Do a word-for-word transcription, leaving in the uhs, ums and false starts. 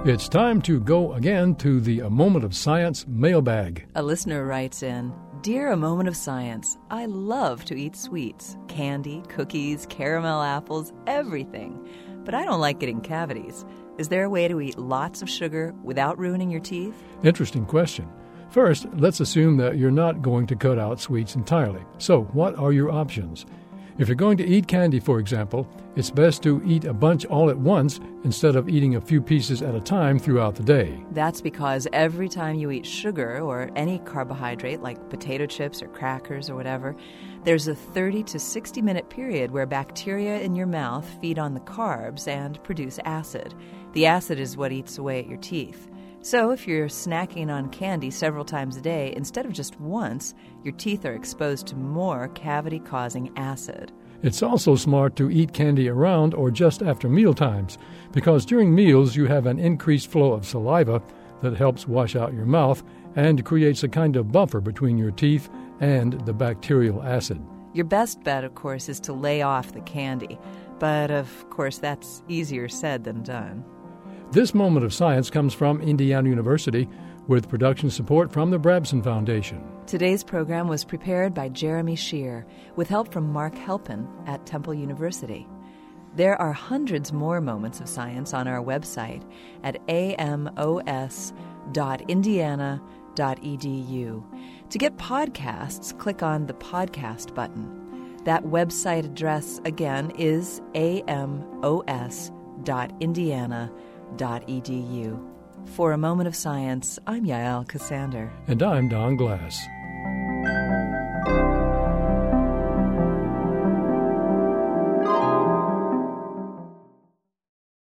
It's time to go again to the A Moment of Science mailbag. A listener writes in, Dear A Moment of Science, I love to eat sweets, candy, cookies, caramel apples, everything. But I don't like getting cavities. Is there a way to eat lots of sugar without ruining your teeth? Interesting question. First, let's assume that you're not going to cut out sweets entirely. So, what are your options? If you're going to eat candy, for example, it's best to eat a bunch all at once instead of eating a few pieces at a time throughout the day. That's because every time you eat sugar or any carbohydrate like potato chips or crackers or whatever, there's a thirty to sixty minute period where bacteria in your mouth feed on the carbs and produce acid. The acid is what eats away at your teeth. So if you're snacking on candy several times a day, instead of just once, your teeth are exposed to more cavity-causing acid. It's also smart to eat candy around or just after meal times, because during meals you have an increased flow of saliva that helps wash out your mouth and creates a kind of buffer between your teeth and the bacterial acid. Your best bet, of course, is to lay off the candy. But, of course, that's easier said than done. This Moment of Science comes from Indiana University with production support from the Brabson Foundation. Today's program was prepared by Jeremy Shear with help from Mark Helpin at Temple University. There are hundreds more moments of science on our website at a m o s dot indiana dot e d u. To get podcasts, click on the podcast button. That website address again is a m o s dot indiana dot e d u. For A Moment of Science, I'm Yael Cassander. And I'm Don Glass.